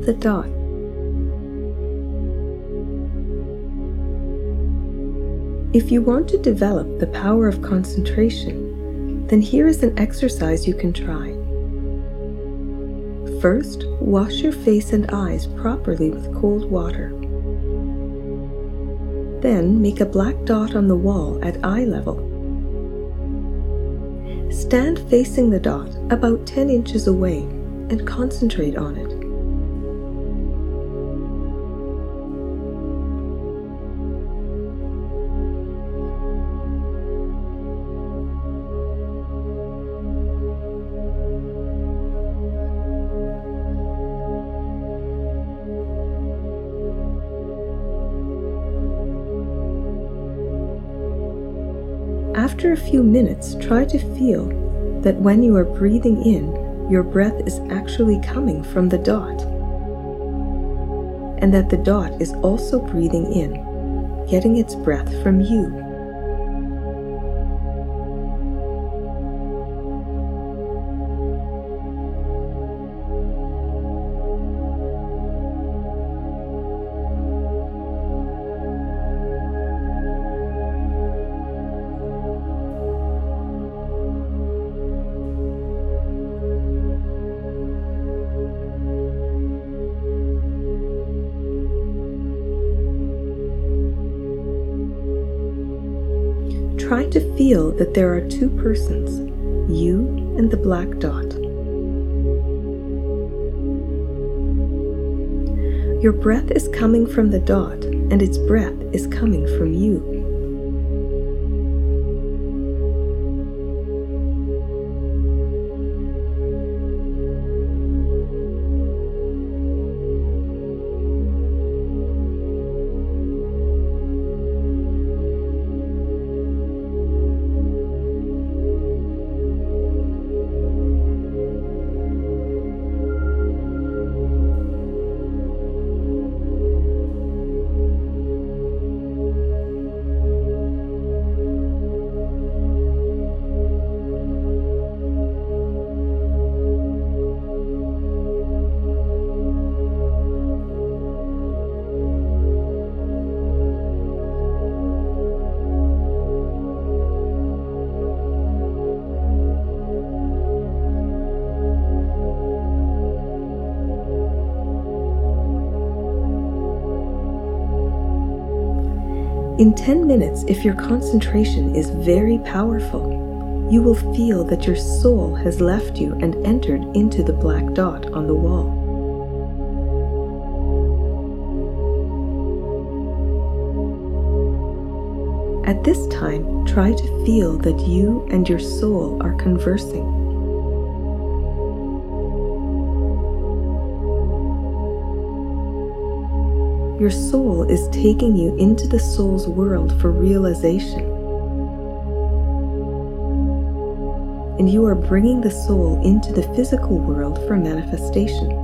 the dot. If you want to develop the power of concentration, then here is an exercise you can try. First, wash your face and eyes properly with cold water. Then make a black dot on the wall at eye level. Stand facing the dot about 10 inches away and concentrate on it. After a few minutes, try to feel that when you are breathing in, your breath is actually coming from the dot, and that the dot is also breathing in, getting its breath from you. Try to feel that there are two persons, you and the black dot. Your breath is coming from the dot, and its breath is coming from you. In 10 minutes, if your concentration is very powerful, you will feel that your soul has left you and entered into the black dot on the wall. At this time, try to feel that you and your soul are conversing. Your soul is taking you into the soul's world for realization. And you are bringing the soul into the physical world for manifestation.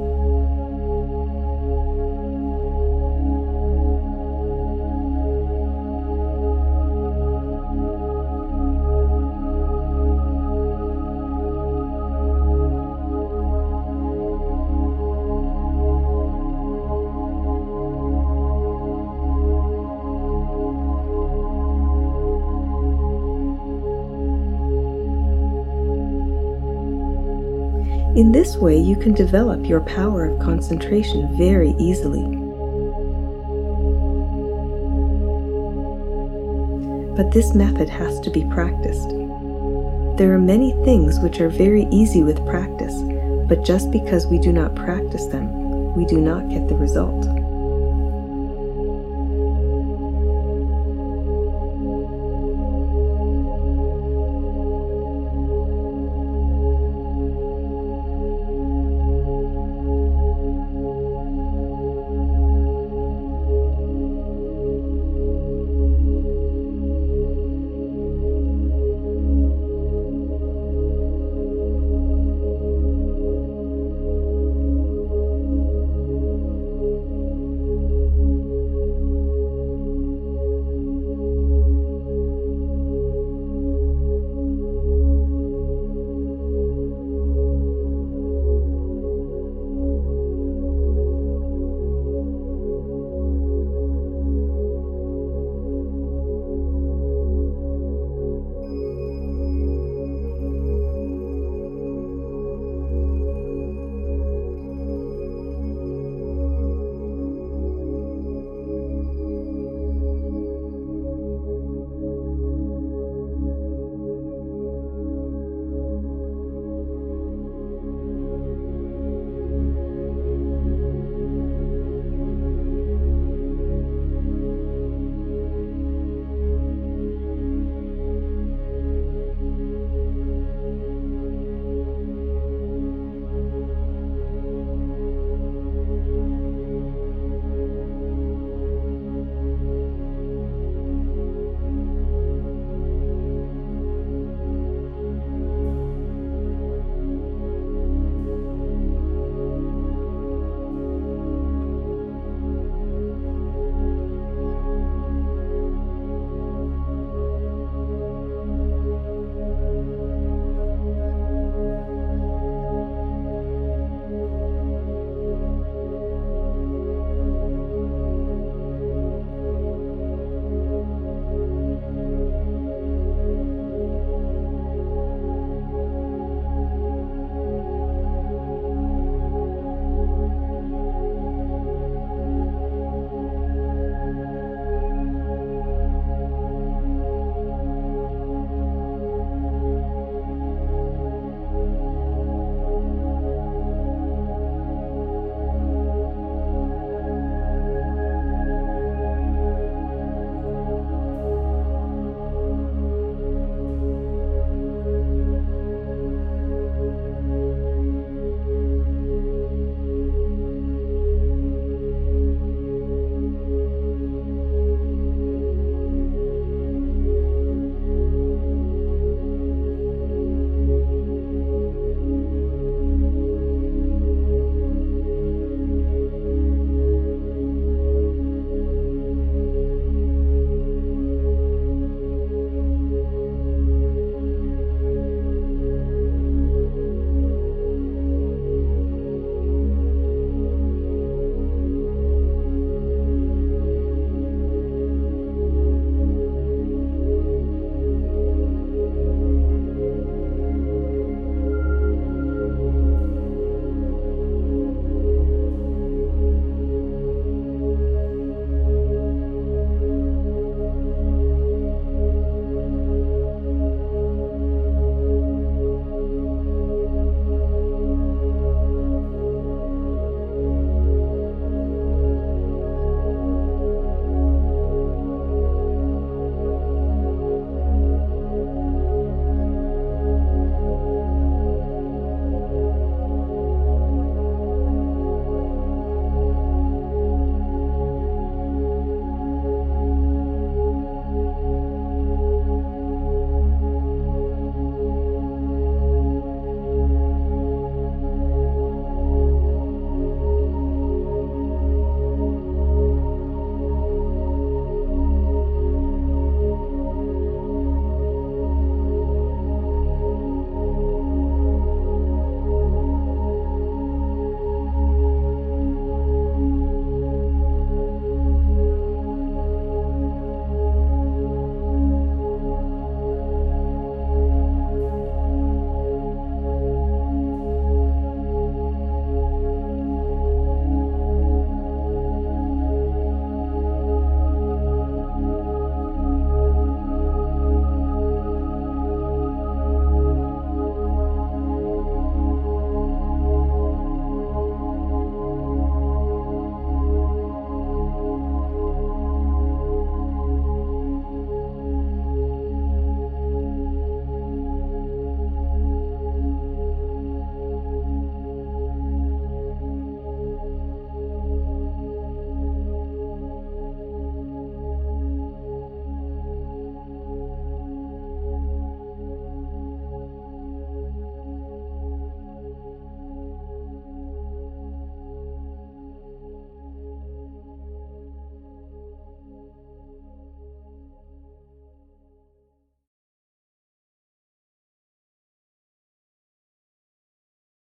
In this way, you can develop your power of concentration very easily. But this method has to be practiced. There are many things which are very easy with practice, but just because we do not practice them, we do not get the result.